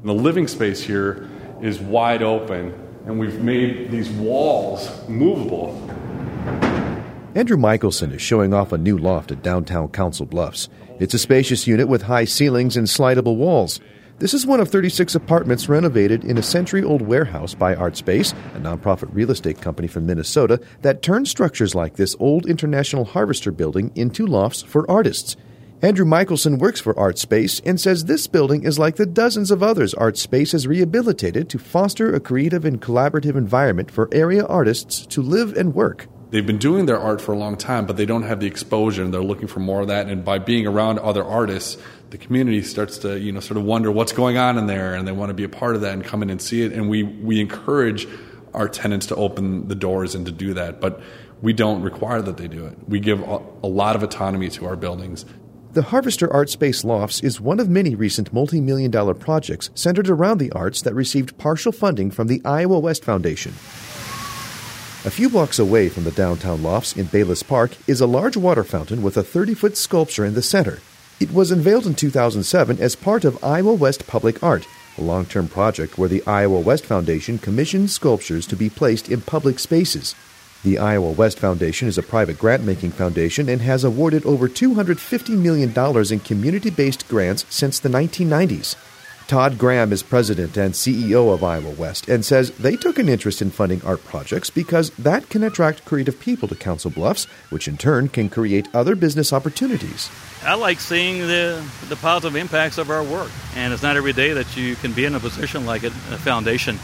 And the living space here is wide open, and we've made these walls movable. Andrew Michelson is showing off a new loft at downtown Council Bluffs. It's a spacious unit with high ceilings and slidable walls. This is one of 36 apartments renovated in a century-old warehouse by ArtSpace, a nonprofit real estate company from Minnesota that turns structures like this old International Harvester building into lofts for artists. Andrew Michelson works for ArtSpace and says this building is like the dozens of others ArtSpace has rehabilitated to foster a creative and collaborative environment for area artists to live and work. They've been doing their art for a long time, but they don't have the exposure, and they're looking for more of that. And by being around other artists, the community starts to, sort of wonder what's going on in there, and they want to be a part of that and come in and see it. And we encourage our tenants to open the doors and to do that, but we don't require that they do it. We give a lot of autonomy to our buildings. The Harvester ArtSpace Lofts is one of many recent multi-million-dollar projects centered around the arts that received partial funding from the Iowa West Foundation. A few blocks away from the downtown lofts in Bayless Park is a large water fountain with a 30-foot sculpture in the center. It was unveiled in 2007 as part of Iowa West Public Art, a long-term project where the Iowa West Foundation commissions sculptures to be placed in public spaces. The Iowa West Foundation is a private grant-making foundation and has awarded over $250 million in community-based grants since the 1990s. Todd Graham is president and CEO of Iowa West and says they took an interest in funding art projects because that can attract creative people to Council Bluffs, which in turn can create other business opportunities. I like seeing the positive impacts of our work, and it's not every day that you can be in a position like a foundation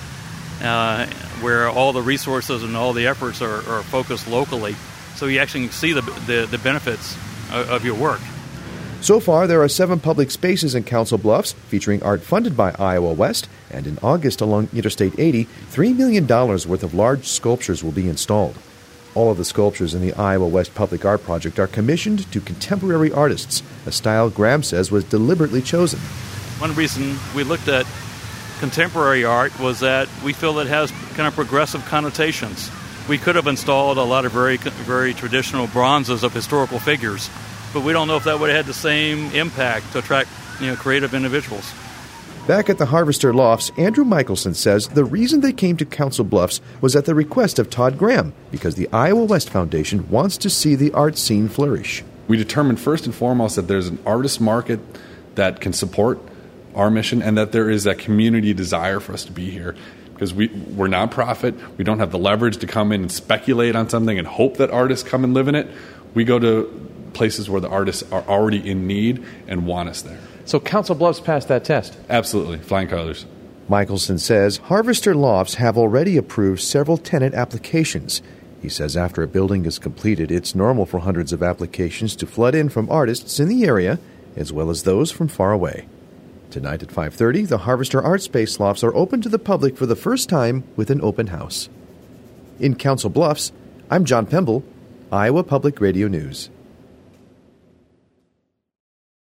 where all the resources and all the efforts are focused locally, so you actually see the benefits of your work. So far, there are 7 public spaces in Council Bluffs featuring art funded by Iowa West, and in August along Interstate 80, $3 million worth of large sculptures will be installed. All of the sculptures in the Iowa West Public Art Project are commissioned to contemporary artists, a style Graham says was deliberately chosen. One reason we looked at contemporary art was that we feel it has kind of progressive connotations. We could have installed a lot of very, very traditional bronzes of historical figures, but we don't know if that would have had the same impact to attract creative individuals. Back at the Harvester Lofts, Andrew Michelson says the reason they came to Council Bluffs was at the request of Todd Graham, because the Iowa West Foundation wants to see the art scene flourish. We determined first and foremost that there's an artist market that can support our mission and that there is that community desire for us to be here. Because we're nonprofit, we don't have the leverage to come in and speculate on something and hope that artists come and live in it. We go to places where the artists are already in need and want us there. So Council Bluffs passed that test? Absolutely, flying colors. Michelson says Harvester Lofts have already approved several tenant applications. He says after a building is completed, it's normal for hundreds of applications to flood in from artists in the area, as well as those from far away. Tonight at 5:30, the Harvester ArtSpace Lofts are open to the public for the first time with an open house. In Council Bluffs, I'm John Pemble, Iowa Public Radio News.